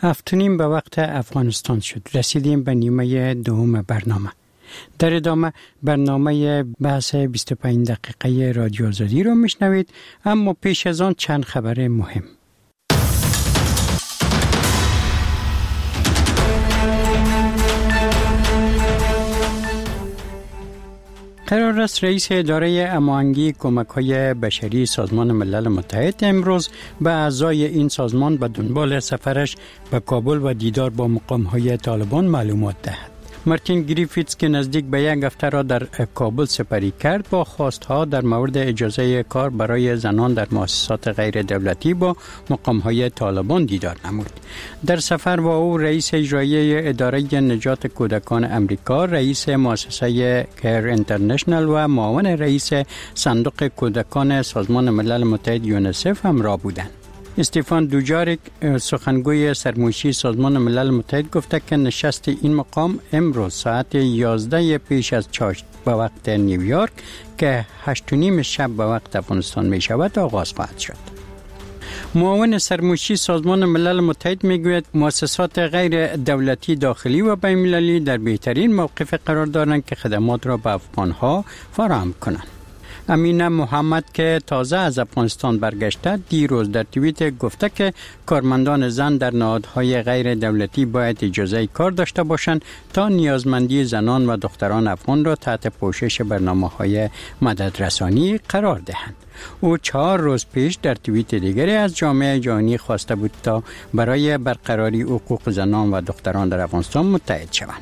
7:30 به وقت افغانستان شد. رسیدیم به نیمه دوم برنامه. در ادامه برنامه بحث 25 دقیقه رادیو آزادی رو میشنوید، اما پیش از آن چند خبر مهم. قرار است رئیس اداره هماهنگی کمک‌های بشری سازمان ملل متحد امروز به اعضای این سازمان به دنبال سفرش به کابل و دیدار با مقام‌های طالبان معلومات دهد. مارتین گریفیتس که نزدیک به یک هفته را در کابل سپری کرد، با خواستها در مورد اجازه کار برای زنان در مؤسسات غیر دولتی با مقام‌های طالبان دیدار نمود. در سفر با او رئیس اجرایی اداره نجات کودکان امریکا، رئیس مؤسسه کیر اینترنشنال و معاون رئیس صندوق کودکان سازمان ملل متحد یونیسف همراه بودند. استفان دوجاریک سخنگوی سرمایشی سازمان ملل متحد گفته که نشست این مقام امروز ساعت 11 پیش از چاشت به وقت نیویورک که 8:30 شب به وقت افغانستان می شود آغاز خواهد شد. معاون سرمایشی سازمان ملل متحد میگوید مؤسسات غیر دولتی داخلی و بین‌المللی در بهترین موقف قرار دارند که خدمات را به افغانها فراهم کنند. امینه محمد که تازه از افغانستان برگشته دیروز در توییت گفته که کارمندان زن در نهادهای غیر دولتی باید اجازه کار داشته باشند تا نیازمندی زنان و دختران افغان را تحت پوشش برنامه‌های مددرسانی قرار دهند. او 4 روز پیش در توییت دیگری از جامعه جهانی خواسته بود تا برای برقراری حقوق زنان و دختران در افغانستان متحد شوند.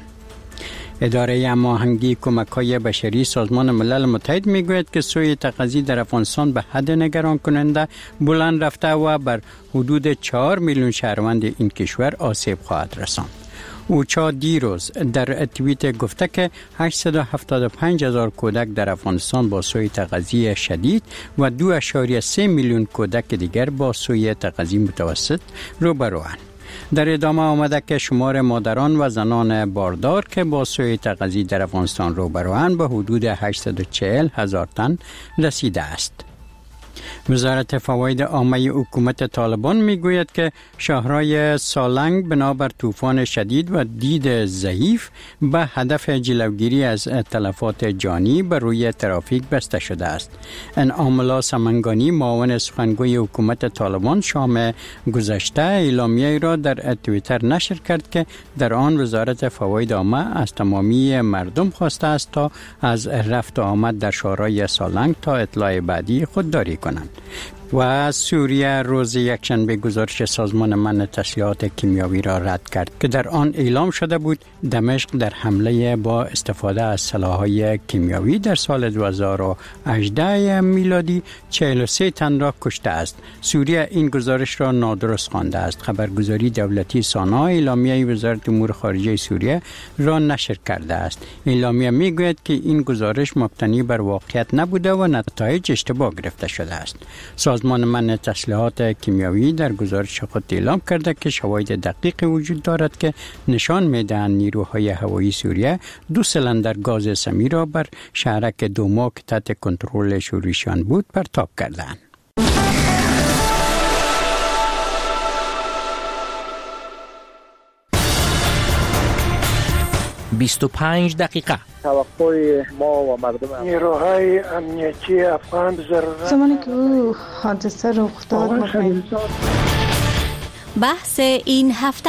اداره هماهنگی کمک‌های بشری سازمان ملل متحد میگوید که سوء تغذیه در افغانستان به حد نگران کننده بلند رفته و بر حدود 4 میلیون شهروند این کشور آسیب خواهد رساند. اوچا دیروز در توییت گفته که 875,000 کودک در افغانستان با سوء تغذیه شدید و 2.3 میلیون کودک دیگر با سوء تغذیه متوسط روبروند. در ادامه آمده که شمار مادران و زنان باردار که با سوء تغذیه در افغانستان روبروند به حدود 840,000 تن رسیده است. وزارت فواید عامه حکومت طالبان میگوید که شهرهای سالنگ بنابر طوفان شدید و دید ضعیف به هدف جلوگیری از تلفات جانی بر روی ترافیک بسته شده است. انعام الله سمنگانی معاون سخنگوی حکومت طالبان شام گذشته اعلامیه را در توییتر نشر کرد که در آن وزارت فواید عامه از تمامی مردم خواسته است تا از رفت و آمد در شهرهای سالنگ تا اطلاع بعدی خودداری کنند. و سوریه روز یکشنبه گزارش سازمان منع تسلیحات کیمیاوی را رد کرد که در آن اعلام شده بود دمشق در حمله با استفاده از سلاح‌های کیمیاوی در سال 2018 میلادی 43 تن را کشته است. سوریه این گزارش را نادرست خوانده است. خبرگزاری دولتی سانا اعلامیه وزارت امور خارجه سوریه را نشر کرده است. اعلامیه میگوید که این گزارش مبتنی بر واقعیت نبوده و نتایج اشتباه گرفته شده است. سازمان منع تسلیحات کیمیاوی در گزارش خود اعلام کرده که شواهد دقیق وجود دارد که نشان می‌دهند نیروهای هوایی سوریه 2 سیلندر گاز سمی را بر شهرک دوما که تحت کنترل شوروییان بود پرتاب کردند. «25 دقیقه» توقع ما و مردم نیروهای امنیتی افغان ضرورت زمانی که او حادثه رخ داد بحث این هفته.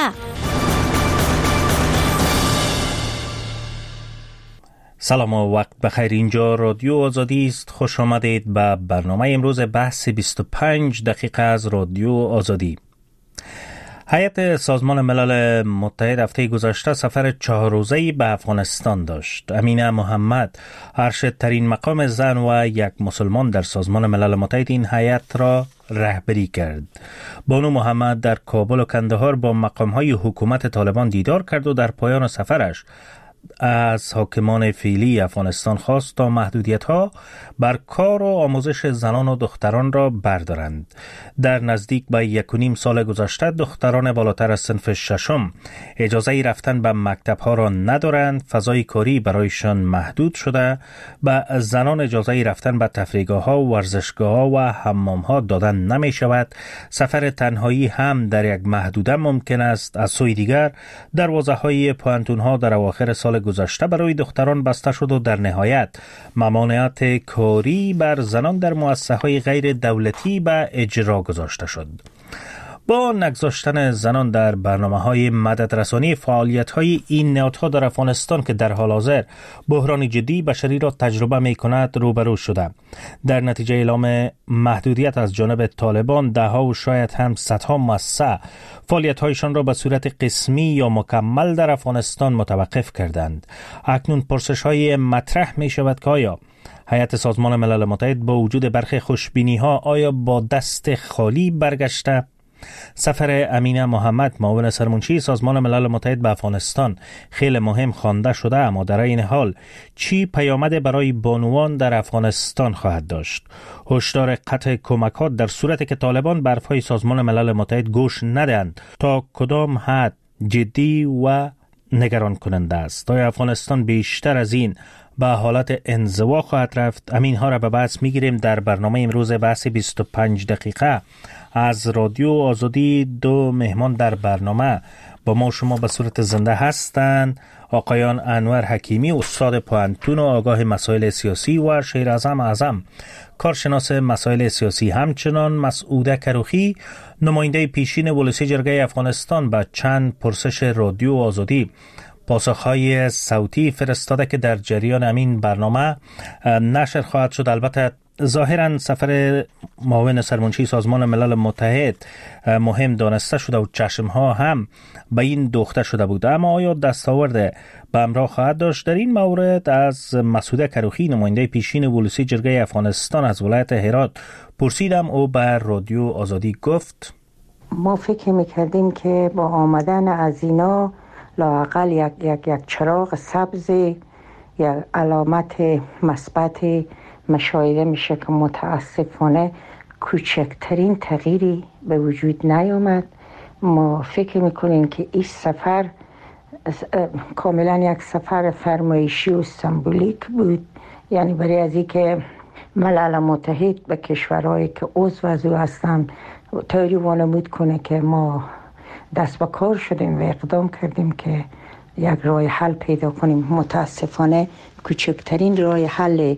سلام و وقت بخیر. اینجا رادیو آزادی است. خوش آمدید به برنامه امروز بحث 25 دقیقه از رادیو آزادی. هیئت سازمان ملل متحد هفته گذشته سفر 4 روزه‌ای به افغانستان داشت. امینه محمد، ارشدترین مقام زن و یک مسلمان در سازمان ملل متحد، این هیئت را رهبری کرد. بانو محمد در کابل و کندهار با مقام‌های حکومت طالبان دیدار کرد و در پایان سفرش از حاکمان فعلی افغانستان خواست تا محدودیت‌ها بر کار و آموزش زنان و دختران را بردارند. در نزدیک به 1.5 سال گذشته دختران بالاتر از صنف ششم اجازه رفتن به مکتب‌ها را ندارند، فضای کاری برایشان محدود شده، به زنان اجازه رفتن به تفریحگاه‌ها، ورزشگاه‌ها و حمام‌ها دادن نمی‌شود. سفر تنهایی هم در یک محدوده ممکن است. از سوی دیگر دروازه‌های پوانتون‌ها در اواخر سال گذشته برای دختران بسته شد و در نهایت ممانعت کاری بر زنان در مؤسسه‌های غیر دولتی به اجرا گذاشته شد. با نگذاشتن زنان در برنامه‌های مددرسانی، فعالیت‌های این نهادها در افغانستان که در حال حاضر بحران جدی بشری را تجربه می‌کند روبرو شده. در نتیجه اعلام محدودیت از جانب طالبان، ده‌ها و شاید هم صدها مؤسسه فعالیت‌هایشان را به صورت قسمی یا مکمل در افغانستان متوقف کردند. اکنون پرسش‌های مطرح می‌شود که آیا هیئت سازمان ملل متحد با وجود برخی خوشبینی‌ها آیا با دست خالی برگشته؟ سفر امینه محمد، معاون سرمنشی سازمان ملل متحد به افغانستان، خیلی مهم خوانده شده، اما در این حال چی پیامد برای بانوان در افغانستان خواهد داشت؟ هشدار قطع کمکات در صورتی که طالبان به حرفهای سازمان ملل متحد گوش ندهند تا کدام حد جدی و نگران کننده است؟ آیا افغانستان بیشتر از این به حالت انزوا خواهد رفت؟ همین ها را به بحث میگیریم در برنامه امروز بحث 25 دقیقه از رادیو آزادی. دو مهمان در برنامه با ما شما به صورت زنده هستند. آقایان انور حکیمی، استاد پوانتون و آگاه مسائل سیاسی، و شیراعظم کارشناس مسائل سیاسی، همچنان مسعوده کروخی، نماینده پیشین ولسی جرگه افغانستان، به چند پرسش رادیو آزادی پاسخهای صوتی فرستاده که در جریان همین برنامه نشر خواهد شد. البته ظاهرا سفر معاون سرمنشی سازمان ملل متحد مهم دانسته شده و چشمها هم به این دوخته شده بود، اما آیا دستاورد به همراه خواهد داشت؟ در این مورد از مسعوده کروخی، نماینده پیشین ولسی جرگه افغانستان از ولایت هرات پرسیدم. او بر رادیو آزادی گفت ما فکر میکردیم که با آمدن از اینا لااقل یک چراغ سبز یا علامت مثبت مشاهده میشه که متاسفانه کوچکترین تغییری به وجود نیامد. ما فکر میکنیم که این سفر کاملا یک سفر فرمایشی و سمبولیک بود، یعنی برای از این که ملل متحد به کشورهایی که عضو از او هستند طوری وانمود کنه که ما دست به کار شدیم و اقدام کردیم که یک راه حل پیدا کنیم. متاسفانه کوچکترین راه حل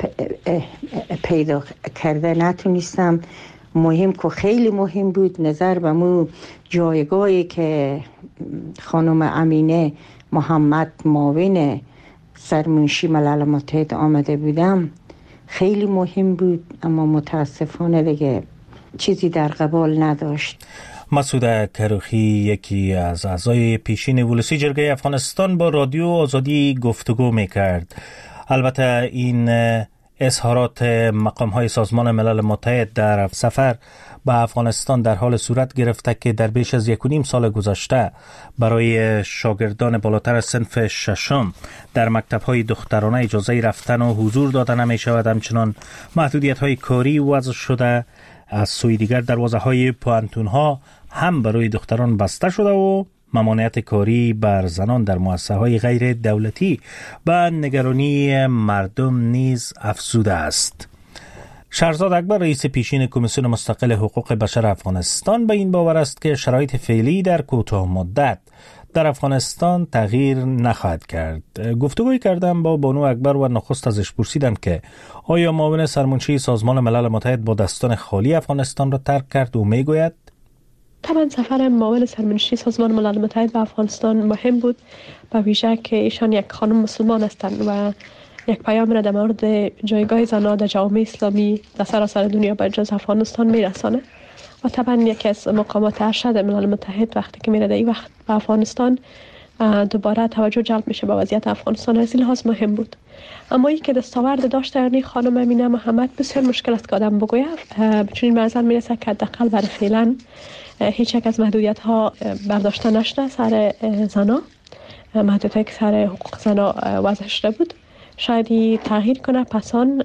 پیدا کرده نتونستم. مهم که خیلی مهم بود نظر به مو جایگاهی که خانم امینه محمد معاون سرمنشی ملل متحد آمده بودم خیلی مهم بود، اما متاسفانه دیگه چیزی در قبال نداشت. مسعوده کروخی، یکی از اعضای پیشین ولسی جرگه افغانستان، با رادیو آزادی گفتگو میکرد. البته این اظهارات مقام‌های سازمان ملل متحد در سفر به افغانستان در حال صورت گرفته که در بیش از 1.5 سال گذشته برای شاگردان بالاتر از صنف ششم در مکتب‌های دخترانه اجازه رفتن و حضور دادن نمی‌شود. همچنان محدودیت‌های کاری وضع شده. از سوی دیگر دروازه‌های پوانتون‌ها هم برای دختران بسته شده و ممانعت کاری بر زنان در مؤسسه‌های غیر دولتی به نگرانی مردم نیز افزوده است. شهرزاد اکبر، رئیس پیشین کمیسیون مستقل حقوق بشر افغانستان، به این باور است که شرایط فعلی در کوتاه مدت در افغانستان تغییر نخواهد کرد. گفتگوی کردم با بانو اکبر و نخست ازش پرسیدم که آیا معاون سرمنشی سازمان ملل متحد با دستان خالی افغانستان را ترک کرد و میگوید طبعا سفر معاون سرمنشی سازمان ملل متحد به افغانستان مهم بود، به ویژه که ایشان یک خانم مسلمان هستند و یک پیام را در مورد جایگاه زنان در جامعه اسلامی در سراسر دنیا به جز افغانستان میرسانه. و طبعا یکی از مقامات ارشد ملل متحد وقتی که میره در این وقت به افغانستان دوباره توجه جلب میشه به وضعیت افغانستان، از این لحاظ مهم بود. اما این که دستاورد داشته یعنی خانم امینه محمد بسیار مشکل است که آدم بگوید. بچنین منظر میرسه که حداقل برای فعلا هیچ یک از محدودیت ها برداشته نشده سر زنا. محدودیتی که سر حقوق زنا وضع شده بود شاید تغییر کنه پسان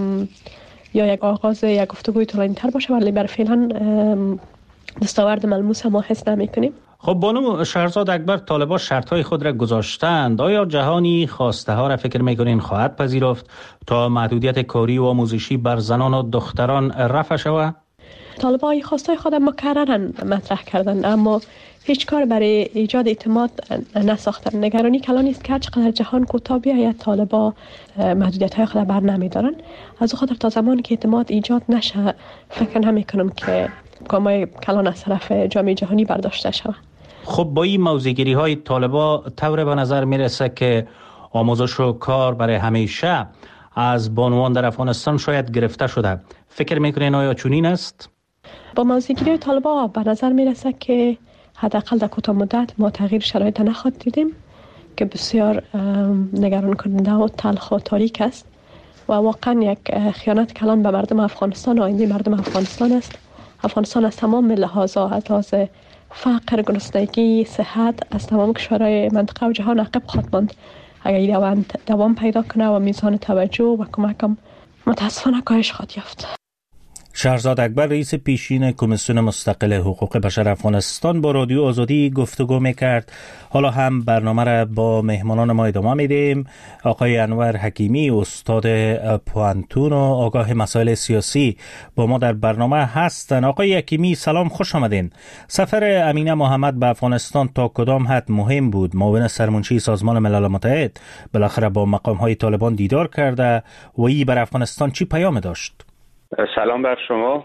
یا یک آغاز یک گفتگوی طولانی تر باشه، ولی برای فعلا دستاورد ملموس ما حس نمی کنیم. خب بانو شهرزاد اکبر، طالبان شرطهای خود را گذاشتند. آیا جهانی خواسته ها را فکر میکنین خواهد پذیرفت تا محدودیت کاری و آموزشی بر زنان و دختران رفع شود؟ طالبان خواسته خود مکررن مطرح کردند اما هیچ کار برای ایجاد اعتماد نساختن. نگرانی کلان است که چقدر جهان کوتاه بیاید طالبان محدودیت های خود بر نمیدارن. از خاطر تا زمانی که اعتماد ایجاد نشه فکر نمی کنم که گامای کلان از طرف جامعه جهانی برداشته شود. خب با این موضع‌گیری های طالبان طور به نظر میرسه که آموزش و کار برای همیشه از بانوان در افغانستان شاید گرفته شده. فکر میکنین آیا چنین است؟ با موضع‌گیری طالبان به نظر میرسه که حداقل در کوتاه مدت ما تغییر شرایط نخواهد دیدیم که بسیار نگران کننده و تلخ و تاریک است و واقعا یک خیانت کلان به مردم افغانستان و آینده مردم افغانستان است. افغانستان از تمام لحاظا، از لحاظ فقر، گرسنگی، صحت، از تمام کشورهای منطقه و جهان عقب خواهد ماند اگر دوام پیدا کنه و میزان توجه و کمک هم متاسفانه کاهش خواهد یافت. شهرزاد اکبر، رئیس پیشین کمیسیون مستقل حقوق بشر افغانستان، با رادیو آزادی گفتگو میکرد. حالا هم برنامه را با مهمانان ما ادامه میدیم. آقای انور حکیمی، استاد پوانتون و آگاه مسائل سیاسی با ما در برنامه هستند. آقای حکیمی سلام، خوش آمدین. سفر امینه محمد به افغانستان تا کدام حد مهم بود؟ معاون سرمنشی سازمان ملل متحد بالاخره با مقام های طالبان دیدار کرده و این بر افغانستان چی پیام داشت؟ سلام بر شما.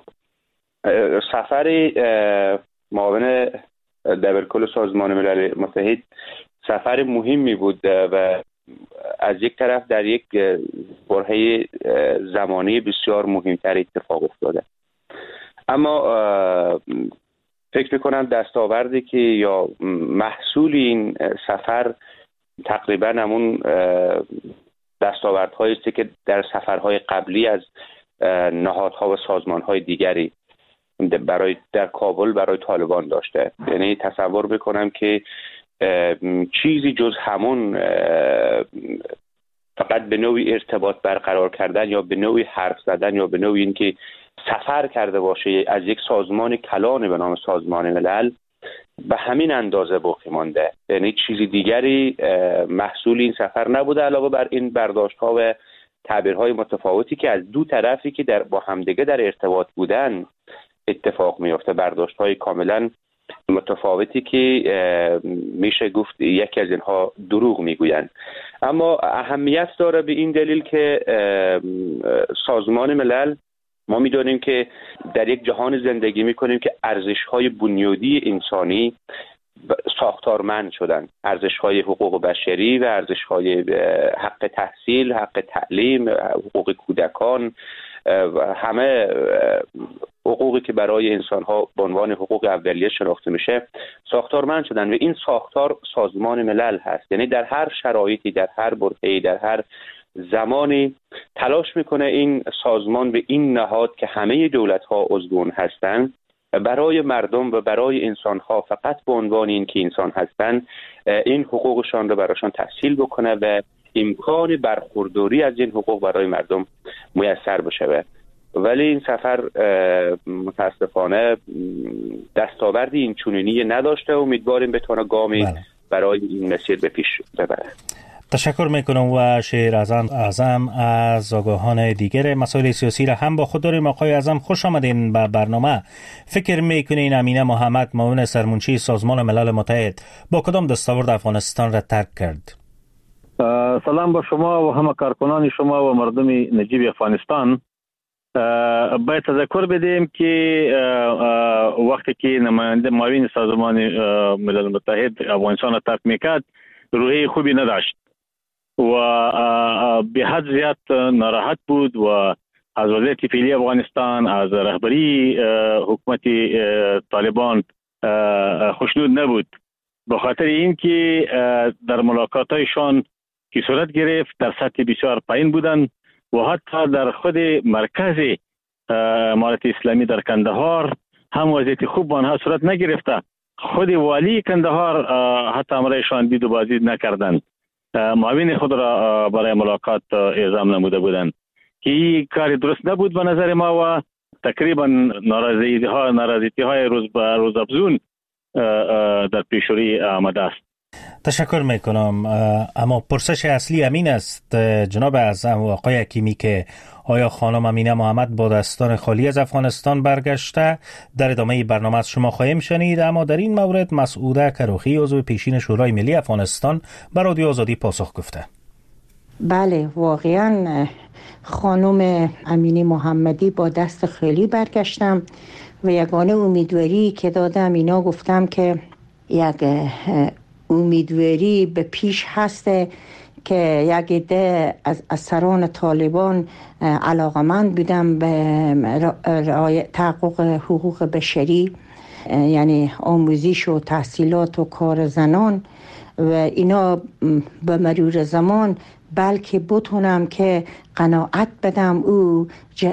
سفر معاون دبیرکل سازمان ملل متحد سفر مهمی بود و از یک طرف در یک برهه زمانی بسیار مهمتر اتفاق افتاده، اما فکر میکنم دستاوردی که یا محصول این سفر تقریبا همون دستاوردهایی است که در سفرهای قبلی از نهادها و سازمانهای دیگری در کابل برای طالبان داشته. یعنی تصور بکنم که چیزی جز همون فقط به نوعی ارتباط برقرار کردن یا به نوعی حرف زدن یا به نوعی اینکه سفر کرده باشه از یک سازمان کلان به نام سازمان ملل به همین اندازه باقی مانده. یعنی چیزی دیگری محصول این سفر نبوده علاوه بر این برداشت‌ها و تعبیرهای متفاوتی که از دو طرفی که با همدیگه در ارتباط بودن اتفاق میفته، برداشت‌های کاملا متفاوتی که میشه گفت یکی از اینها دروغ میگویند. اما اهمیت داره به این دلیل که سازمان ملل، ما میدونیم که در یک جهان زندگی میکنیم که ارزش‌های بنیادی انسانی ساختارمند شدن، ارزش‌های حقوق بشری و ارزش‌های حق تحصیل، حق تعلیم، حقوق کودکان و همه حقوقی که برای انسان‌ها به عنوان حقوق اولیه شناخته میشه ساختارمند شدن و این ساختار سازمان ملل هست. یعنی در هر شرایطی، در هر برهه‌ای، در هر زمانی تلاش میکنه این سازمان به این نهاد که همه دولت‌ها عضو هستند برای مردم و برای انسان‌ها فقط به عنوان این که انسان هستند این حقوقشان رو براشان تحصیل بکنه و امکان برخورداری از این حقوق برای مردم میسر بشه. ولی این سفر متاسفانه دستاوردی این چنینی نداشته و امیدواریم بتونه گامی برای این مسیر به پیش ببره. تشکر میکنم و شیر اعظم از آگاهان دیگر مسائل سیاسی را هم با خود داریم. آقای اعظم خوش آمدین به برنامه. فکر میکنین امینه محمد معاون سرمنشی سازمان ملل متحد با کدام دستاورد افغانستان را ترک کرد؟ سلام با شما و همه کارکنان شما و مردم نجیب افغانستان. باید تذکر بدیم که وقتی که نماینده معاون سازمان ملل متحد افغانستان را ترک میکرد روحیه خوبی نداشت و به حد زیاد ناراحت بود و از وضعیت فعلی افغانستان، از رهبری حکومت طالبان خوشنود نبود. به خاطر اینکه در ملاقاتایشان که صورت گرفت در سطح بسیار پایین بودند و حتی در خود مرکز امارت اسلامی در کندهار هم وضعیت خوب آنها صورت نگرفته خود والی کندهار حتی امرایشان دید و بازدید نکردند. معاون خود را برای ملاقات اعزام نموده بودند که این کار درست نبود به نظر ما و تقریبا ناراضیتی های روز افزون در پیشروی آمده است. تشکر میکنم. اما پرسش اصلی امین است جناب اعظم و آقای حکیمی که آیا خانم امینه محمد با دستان خالی از افغانستان برگشته؟ در ادامه برنامه از شما خواهیم شنید. اما در این مورد مسعوده کروخی عضو پیشین شورای ملی افغانستان به رادیو آزادی پاسخ گفته. بله، واقعا خانم امینه محمدی با دست خالی برگشتم و یگانه امیدواری که دادم اینا گفتم که یک امیدواری به پیش هسته که یک عده از سران طالبان علاقمند بودن به تحقق حقوق بشری، یعنی آموزش و تحصیلات و کار زنان و اینا به مرور زمان بلکه بتونم که قناعت بدم او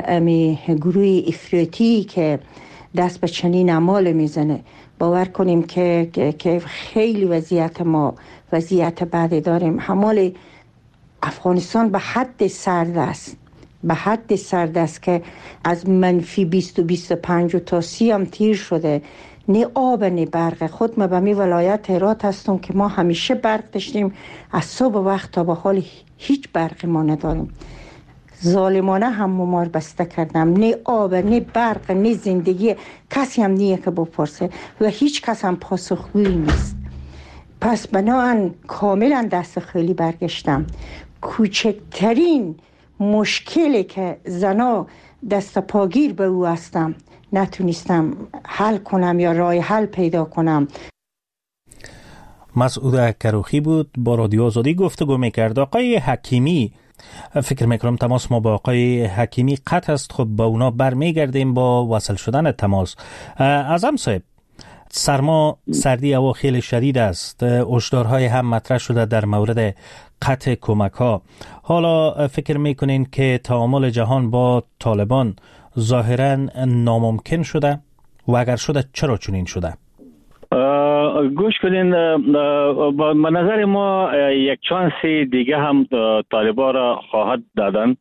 گروه افراطی که دست به چنین اعمال میزنه. باور کنیم که خیلی وضعیت ما وضعیت بعدی داریم. حمال افغانستان به حد سرد است، به حد سرد است که از منفی 20 و 25 تا 30 هم تیر شده. نه آب نه برق. خود ما به می ولایت هرات هستم که ما همیشه برق داشتیم، از صبح وقت تا به حال هیچ برقی ما نداریم. ظالمانه هم ممار بسته کردم، نه آب نه برق نه زندگی، کسی هم نیه که بپرسه و هیچ کس هم پاسخگویی نیست. پس بنابراین کاملا دست خالی برگشتم. کوچکترین مشکلی که زنا دست پاگیر به او هستم نتونستم حل کنم یا راه حل پیدا کنم. مسعوده کروخی بود، با رادیو آزادی گفتگو میکرد. آقای حکیمی، فکر میکنم تماس ما با آقای حکیمی قطع است. خب با اونا برمیگردیم با وصل شدن تماس. اعظم صاحب، سردی هوا خیلی شدید است. هشدارهای هم مطرح شده در مورد قطع کمک ها. حالا فکر میکنین که تعامل جهان با طالبان ظاهرا ناممکن شده و اگر شده چرا چنین شده؟ گوش کنین، به نظر ما یک چانس دیگه هم طالبان را خواهد دادن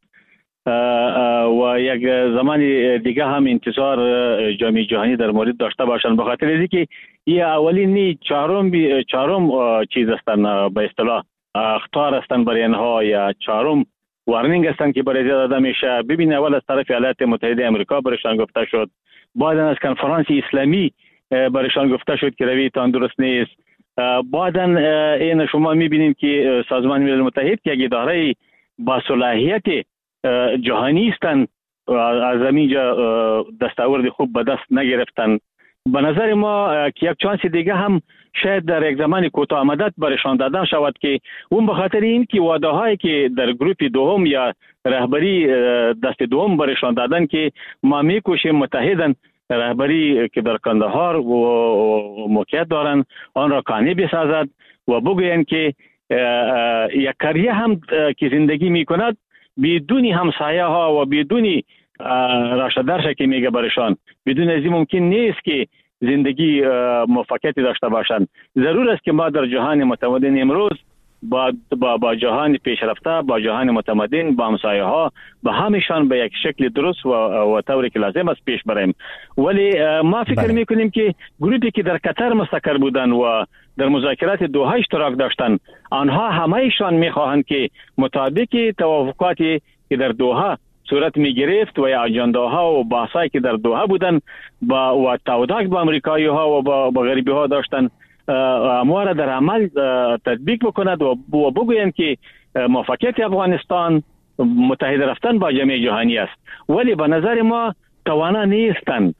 و یک زمان دیگه هم انتظار جامعه جهانی در مورد داشته باشند، به خاطر اینکه این اولین چهارم چیز هستند، به اصطلاح اخطار هستند برای اینها، یا چهارم وارنینگ هستند که برای داده میشه. ببین، اول از طرف ایالات متحده آمریکا برایشان گفته شد، بعد از کنفرانس اسلامی برایشان گفته شد که رویتان درست نیست. بعدا این شما میبینید که سازمان ملل متحد که یک اداره با صلاحیت جهانی هستند، از همینجا دستاورد خوب به دست نگرفتن. به نظر ما که یک چانس دیگه هم شاید در یک زمان کوتاه مدت برایشان دادن شود، که اون به خاطر این که وعده هایی که در گروپ دوم یا رهبری دست دوم برایشان دادن که ما میکوشیم متحدن رهبری که در کندهار و موقعیت دارن آن را قانع بسازد و بگویند که یک کاریه هم که زندگی میکند بدون همسایه ها و بدون راشدرش که میگه برشان، بدون از این ممکن نیست که زندگی موفقیتی داشته باشند. ضرور است که ما در جهان متمدن امروز با جهان پیشرفته، با جهان متمدن، با همسایه ها، با همشان به یک شکل درست و طوری که لازم است پیش بریم. ولی ما فکر میکنیم که گروپی که در قطر مستقر بودن و در مذاکرات دوحه اشتراک داشتن، آنها همهشان میخواهند که مطابق توافقاتی که در دوحه صورت میگرفت و اجنداها و بحثایی که در دوحه بودن و تعهدات با امریکایی ها و با غربی ها داشتن، ما را در عمل تطبیق بکند و بگویند که موفقیت افغانستان متحد رفتن با جامعه جهانی است. ولی به نظر ما توانا نیستند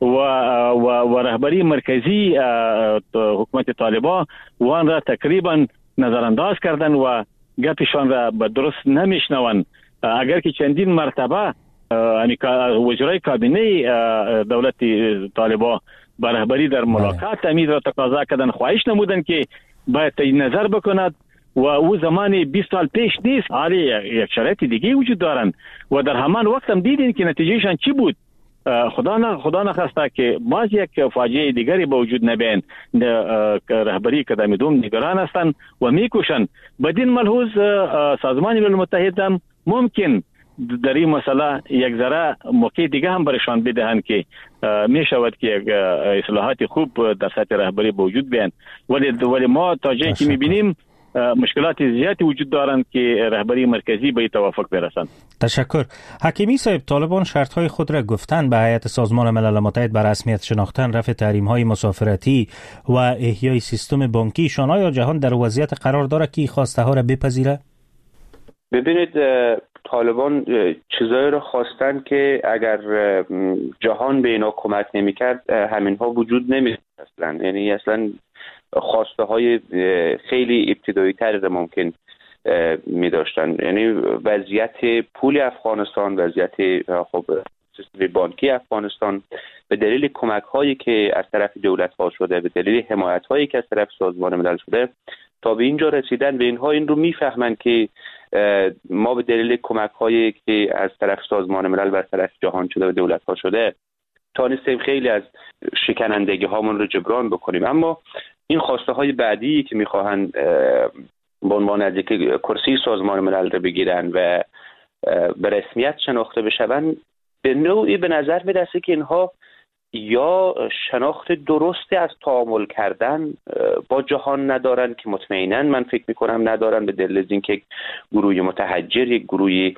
و رهبری مرکزی حکومت طالبان وان را تقریبا نظرانداز کردن و گپشان را به درست نمیشنوند. اگر که چندین مرتبه وزرای کابینه دولت طالبان با رهبری در ملاقات امید را تقاضا کردن، خواهش نمودن که باید نظر بکند و او زمان 20 سال پیش نیست، حالی یک شرایط دیگه وجود دارند و در همان وقت هم دیدین که نتیجهشان چی بود. خدا نخواسته که باز یک فاجعه دیگری به وجود نبین. رهبری که دمیدوم نگران هستند و میکوشند. بدین ملحوظ سازمان ملل متحد هم ممکن در این مسئله یک ذره موقع دیگه هم برشان بدهند که می شود که یک اصلاحات خوب در سطح رهبری به وجود بیان. ولی ما تا جایی که میبینیم مشکلات زیادی وجود دارند که رهبری مرکزی به توافق برسند. تشکر. حکیمی صاحب، طالبان شرطهای خود را گفتند به هیئت سازمان ملل متحد بر رسمیت شناختن، رفع تحریم‌های مسافرتی و احیای سیستم بانکی. آیا جهان در وضعیت قرار دارد که خواسته ها را بپذیره؟ ببینید، طالبان چیزایی رو خواستن که اگر جهان به اینا کمک نمی‌کرد همینها وجود نمی‌داشت اصلا. یعنی اصلا خواسته های خیلی ابتدایی تری رو ممکن می داشتن. یعنی وضعیت پول افغانستان، وضعیت سیستم بانکی افغانستان به دلیل کمک هایی که از طرف دولت ها شده، به دلیل حمایت هایی که از طرف سازمان ملل شده، تا به اینجا رسیدن. به اینها این رو میفهمن که ما به دلیل کمک هایی که از طرف سازمان ملل و از طرف جهان شده و دولت ها شده تانستیم خیلی از شکنندگی هامون رو جبران بکنیم. اما این خواسته های بعدی که میخواهند به عنوان از یک کرسی سازمان ملل رو بگیرن و به رسمیت شناخته بشون، به نوعی به نظر میرسه که اینها یا شناخت درستی از تعامل کردن با جهان ندارن که مطمئنا من فکر میکنم ندارن، به دلیل اینکه گروه متحجر، یک گروهی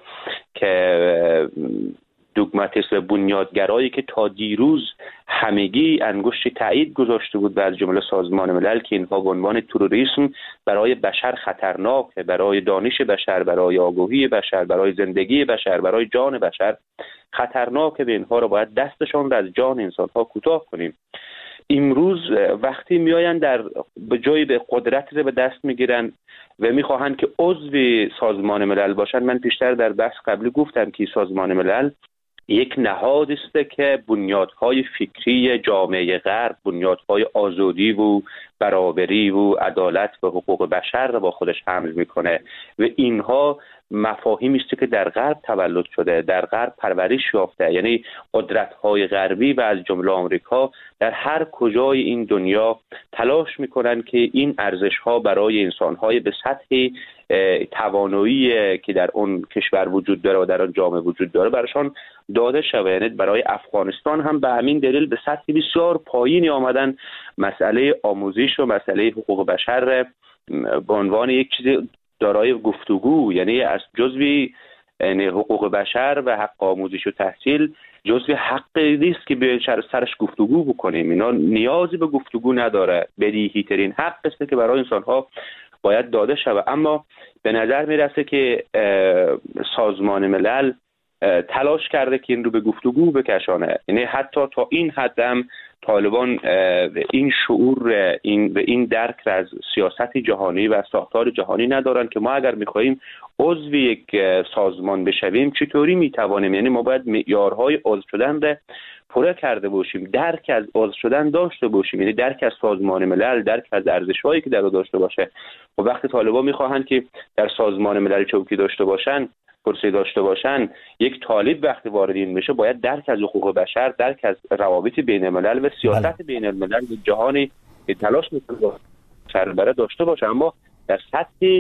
که دوگماتیسم و بنیادگرایی که تا دیروز همگی انگشت تایید گذاشته بود و از جمله سازمان ملل که اینها به عنوان تروریسم برای بشر خطرناکه، برای دانش بشر، برای آگاهی بشر، برای زندگی بشر، برای جان بشر خطرناکه، به اینها رو باید دستشان رو از جان انسان‌ها کوتاه کنیم. امروز وقتی میآیند به جای به قدرت رو به دست میگیرن و میخواهند که عضو سازمان ملل باشن، من پیشتر در بحث قبلی گفتم که سازمان ملل یک نهاد است که بنیادهای فکری جامعه غرب، بنیادهای آزادی و برابری و عدالت و حقوق بشر را با خودش حمل میکنه و اینها مفاهیمی است که در غرب تولد شده، در غرب پرورش یافته. یعنی قدرت‌های غربی و از جمله آمریکا در هر کجای این دنیا تلاش میکنن که این ارزش‌ها برای انسان‌های به سطح توانایی که در اون کشور وجود داره و در اون جامعه وجود داره براشان داده شود. یعنی برای افغانستان هم به همین دلیل به سطح بسیار پایینی آمدن مسئله آموزش و مسئله حقوق بشر به عنوان یک چیز دارای گفتگو، یعنی از جزوی یعنی حقوق بشر و حق آموزش و تحصیل جزوی حقی نیست که به سرش گفتگو بکنیم. اینا نیازی به گفتگو نداره، بدیهی ترین حق است که برای انسان‌ها باید داده شود. اما به نظر میرسه که سازمان ملل تلاش کرده که این رو به گفتگو بکشانه. یعنی حتی تا این حد هم طالبان این شعور و این درک از سیاست جهانی و ساختار جهانی ندارن که ما اگر میخواهیم عضو یک سازمان بشویم چطوری میتوانیم، یعنی ما باید معیارهای عضو شدن را پوره کرده باشیم، درک از عضو شدن داشته باشیم، یعنی درک از سازمان ملل، درک از ارزش‌هایی که در آن داشته باشه. و وقتی طالبان میخواهند که در سازمان ملل چوکی داشته باشن، کرسی داشته باشن، یک طالب وقتی وارد این بشه باید درک از حقوق بشر، درک از روابط بین الملل و سیاست بین الملل و جهانی که تلاش میکنه سربره داشته باشه. اما در سطح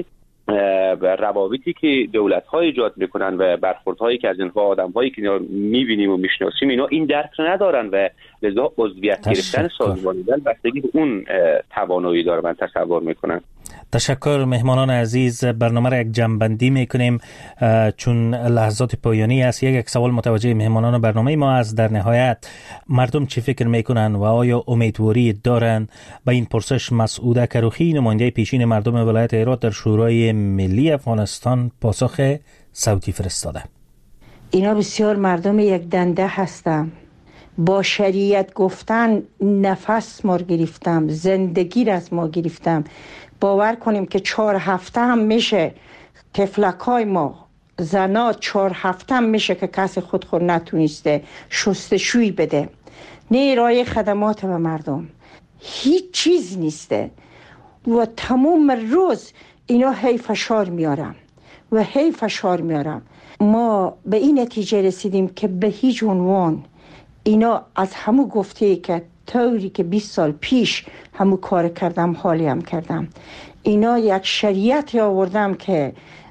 روابطی که دولت‌ها ایجاد میکنن و برخوردهایی که از اینها آدم‌هایی که میبینیم و میشناسیم اینا این درک رو ندارن و لذا عضویت گرفتن سازمان ملل بستگی به اون توانایی داره من تصور میکنم. تشکر مهمانان عزیز. برنامه را یک جمع‌بندی میکنیم چون لحظات پایانی است. یک سوال متوجه مهمانان برنامه ما است. در نهایت مردم چی فکر میکنن و آیا امیدواری دارن؟ به این پرسش مسعوده کروخی نماینده پیشین مردم ولایت هرات در شورای ملی افغانستان پاسخ صوتی فرستاده. اینا بسیار مردم یک دنده هستم، با شریعت گفتن نفس ما گرفتم، زندگی را از ما گرفتم. باور کنیم که 4 هفته هم میشه تفلکای ما زنات 4 هفته هم میشه که کسی خود نتونسته شستشویی بده، نه ارائه خدمات به مردم، هیچ چیز نیسته و تمام روز اینا هی فشار میارم و هی فشار میارم. ما به این نتیجه رسیدیم که به هیچ عنوان اینا از همو گفته که طوری که 20 سال پیش همو کار کردم حالی هم کردم. اینا یک شریعت آوردم که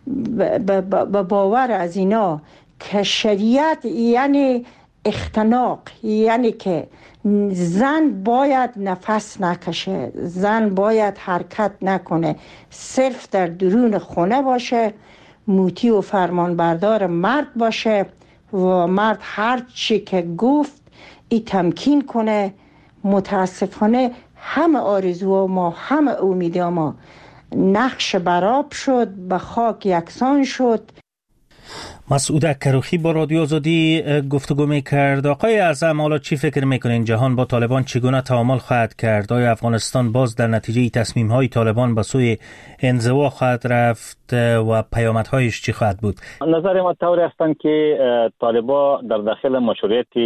با باور از اینا که شریعت یعنی اختناق، یعنی که زن باید نفس نکشه، زن باید حرکت نکنه، صرف در درون خونه باشه، موتی و فرمانبردار مرد باشه و مرد هر چی که گفت ای تمکین کنه. متاسفانه همه آرزوها ما، همه امیدها ما نقش براب شد، به خاک یکسان شد. مسعود کروخی با رادیو آزادی گفتگو میکرد. آقای اعظم، حالا چی فکر میکنین جهان با طالبان چگونه تعامل خواهد کرد؟ آیا افغانستان باز در نتیجه تصمیم های طالبان به سوی انزوا خواهد رفت و پیامدهایش چی خواهد بود؟ نظر ما طوری هستند که طالبان در داخل مشروعیت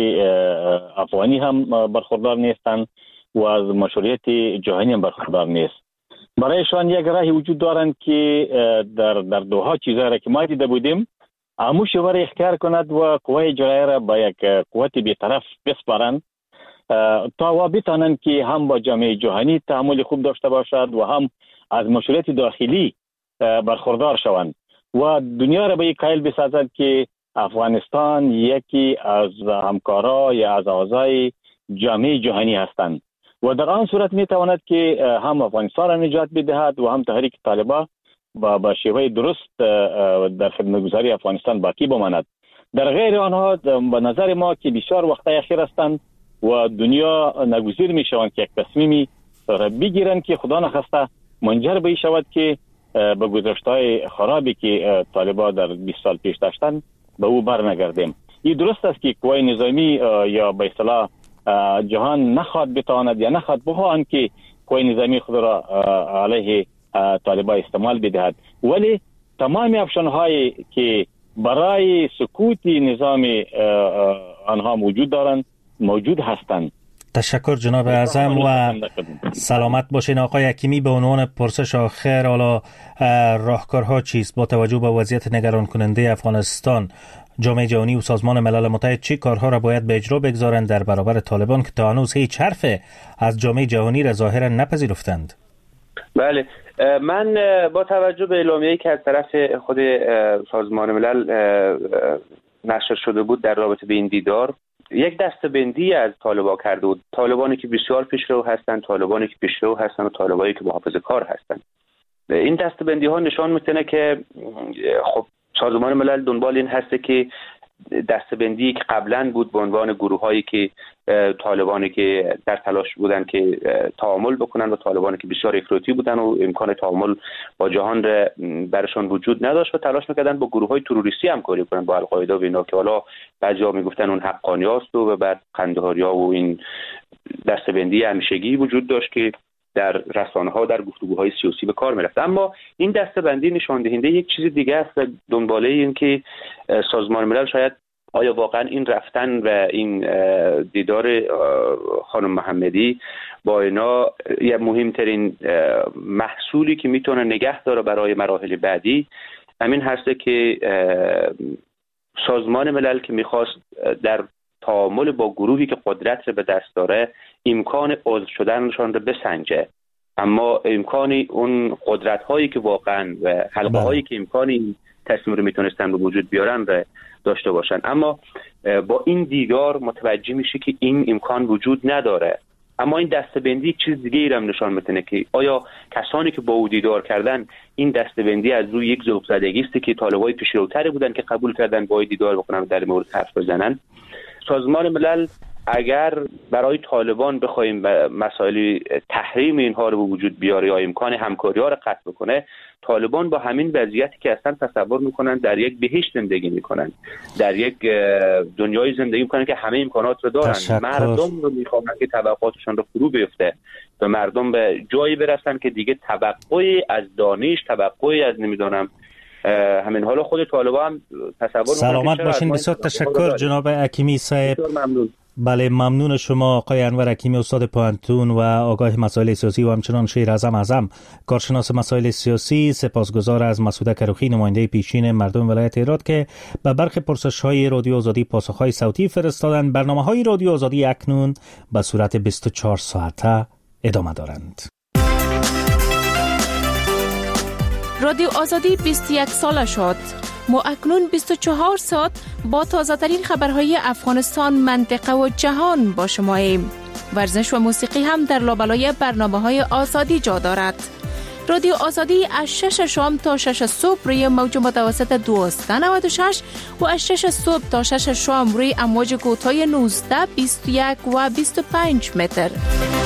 افغانی هم برخوردار نیستند و از مشروعیت جهانی هم برخوردار نیست. برایشان یک راهی وجود دارند که در دوها چیزایی را که ما دیده بودیم اموش ور اختیار کند و قوه اجرایه را با یک قوت بی‌طرف بسپارند تا و بتانند که هم با جامعه جهانی تعامل خوب داشته باشد و هم از مشروعیت داخلی برخوردار شوند و دنیا را به یک قائل بسازد که افغانستان یکی از همکارا یا از اعضای جامعه جهانی هستند و در آن صورت می تواند که هم افغانستان را نجات بدهد و هم تحریک طالبان با شیوه درست در خدمتگزاری افغانستان باقی بماند. در غیر آنها به نظر ما که بسیار وقت اخیر هستند و دنیا ناگزیر می شوند که یک تصمیمی را بگیرند که خدا نخواسته منجر به شود که به گذشته‌های خرابی که طالبان در 20 سال پیش داشتند به او برنگردیم. این درست است که قوای نظامی یا به اصطلاح جهان نخواد بتواند یا نخواد بخواهند که قوای نظامی خود را علیه طالبان استعمال بدهد، ولی تمام افشان‌هایی که برای سکوت نظام آنها موجود دارند موجود هستند. تشکر جناب اعظم و سلامت باشین. آقای حکیمی، به عنوان پرسش آخر، حالا راهکارها چیست با توجه به وضعیت نگران کننده افغانستان؟ جامعه جهانی و سازمان ملل متحد چه کارها را باید به اجرا بگذارند در برابر طالبان که تا هنوز هیچ حرف از جامعه جهانی را ظاهرا نپذیرفتند؟ بله، من با توجه به اعلامیه‌ای که از طرف خود سازمان ملل نشر شده بود در رابطه به این دیدار، یک دسته‌بندی از طالبان کرده بود. طالبانی که بسیار پیشرو هستند، طالبانی که پیشرو هستند و طالبانی که محافظه‌کار هستند. این دسته‌بندی ها نشان می‌کنه که خب سازمان ملل دنبال این هسته که دسته‌بندی که قبلا بود به عنوان گروه‌هایی که طالبانی که در تلاش بودن که تعامل بکنن و طالبانی که بسیار افراطی بودن و امکان تعامل با جهان برشان وجود نداشت و تلاش می‌کردن با گروه‌های تروریستی همکاری کنن با القاعده و اینا که حالا بعضی‌ها میگفتن اون حقانیاست و بعد قندهاری‌ها و این دسته‌بندی همیشگی وجود داشت که در رسانه‌ها در گفتگوهای سیاسی به کار می‌رفت. اما این دسته‌بندی نشان دهنده یک چیز دیگه است و دنباله این که سازمان ملل شاید آیا واقعا این رفتن و این دیدار خانم محمدی با اینا یه مهمترین محصولی که میتونه نگه داره برای مراحل بعدی همین هسته که سازمان ملل که میخواست در تعامل با گروهی که قدرت رو به دست داره امکان عضو شدنشان رو بسنجه، اما امکانی اون قدرت هایی که واقعا و حلقه هایی که امکانی این تصمیم رو میتونستن به وجود بیارن رو داشته باشن. اما با این دیدار متوجه میشه که این امکان وجود نداره. اما این دسته‌بندی چیز دیگه ای رو نشان میده که آیا کسانی که با او دیدار کردن این دسته‌بندی از روی یک ذوق زدگی است که طالبای پیشروتری بودن که قبول کردن با دیدار بکنن در مورد حرف بزنن. سازمان ملل اگر برای طالبان بخوایم مسائل تحریم اینها رو به وجود بیاره یا امکان همکاری ها رو قطع بکنه، طالبان با همین وضعیتی که اصلا تصور میکنن در یک بهشت زندگی میکنن، در یک دنیای زندگی میکنن که همه امکانات رو دارن. مردم رو میخوان که توقعاتشان رو فرو بیفته و مردم به جایی برسن که دیگه توقعی از دانش، توقعی از نمیدونم همین حالا خود طالبان هم تصور سلامت باشین. بسیار تشکر جناب حکیمی صاحب. بله، ممنون شما آقای انور حکیمی، استاد پوهنتون و آگاه مسائل سیاسی و همچنان شیر اعظم کارشناس مسائل سیاسی. سپاسگزار از مسعود کروخی، نماینده پیشین مردم ولایت هرات که به برخی پرسش‌های رادیو آزادی پاسخ‌های صوتی فرستادند. برنامه‌های رادیو آزادی اکنون به صورت 24 ساعته ادامه دارند. رادیو آزادی 21 ساله شد. ما اکنون 24 ساعت با تازه ترین خبرهای افغانستان، منطقه و جهان با شماییم. ورزش و موسیقی هم در لابلای برنامه‌های آزادی جا دارد. رادیو آزادی از 6 شام تا 6 صبح روی موج متوسط 1296 و از 6 صبح تا 6 شام روی امواج کوتاه 19، 21 و 25 متر.